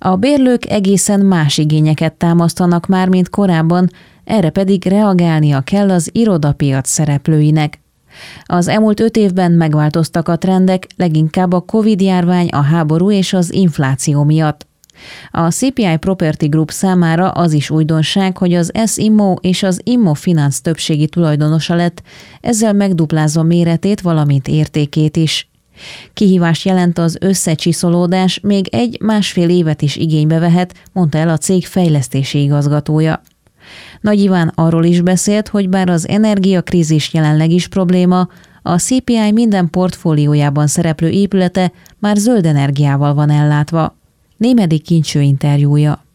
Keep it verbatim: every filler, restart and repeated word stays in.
A bérlők egészen más igényeket támasztanak már, mint korábban, erre pedig reagálnia kell az irodapiac szereplőinek. Az elmúlt öt évben megváltoztak a trendek, leginkább a Covid-járvány, a háború és az infláció miatt. A cé pé i Property Group számára az is újdonság, hogy az S-Immo és az Immo Finance többségi tulajdonosa lett, ezzel megduplázva méretét, valamint értékét is. Kihívást jelent az összecsiszolódás, még egy-másfél évet is igénybe vehet, mondta el a cég fejlesztési igazgatója. Nagy Iván arról is beszélt, hogy bár az energiakrízis jelenleg is probléma, a cé pé i minden portfóliójában szereplő épülete már zöld energiával van ellátva. Némedi Kincső interjúja.